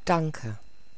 Danke.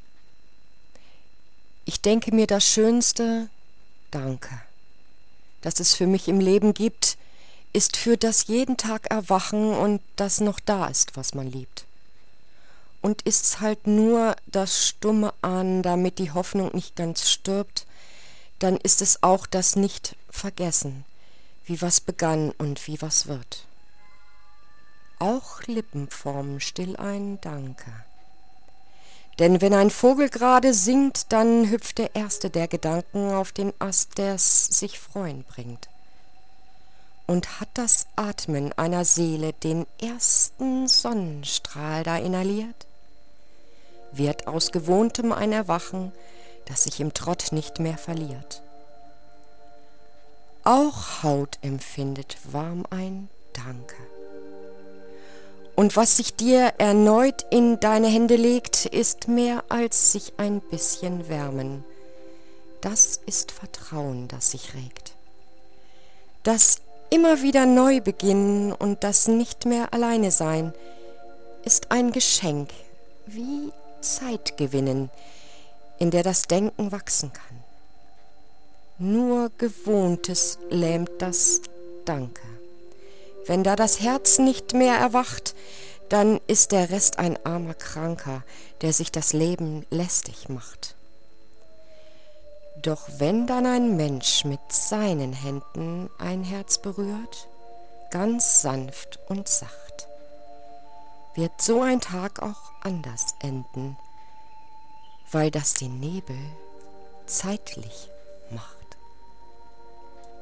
Ich denke mir das Schönste, Danke. Das es für mich im Leben gibt, ist für das jeden Tag Erwachen und das noch da ist, was man liebt. Und ist's halt nur das stumme Ahnen, damit die Hoffnung nicht ganz stirbt, dann ist es auch das Nicht-Vergessen, wie was begann und wie was wird. Auch Lippen formen still ein Danke. Denn wenn ein Vogel gerade singt, dann hüpft der erste der Gedanken auf den Ast, der's sich freuen bringt. Und hat das Atmen einer Seele den ersten Sonnenstrahl da inhaliert, wird aus Gewohntem ein Erwachen, das sich im Trott nicht mehr verliert. Auch Haut empfindet warm ein Danke. Und was sich dir erneut in deine Hände legt, ist mehr als sich ein bisschen wärmen. Das ist Vertrauen, das sich regt. Das immer wieder neu beginnen und das nicht mehr alleine sein, ist ein Geschenk, wie Zeit gewinnen, in der das Denken wachsen kann. Nur Gewohntes lähmt das Danke. Wenn da das Herz nicht mehr erwacht, dann ist der Rest ein armer Kranker, der sich das Leben lästig macht. Doch wenn dann ein Mensch mit seinen Händen ein Herz berührt, ganz sanft und sacht, wird so ein Tag auch anders enden, weil das den Nebel zeitlich macht.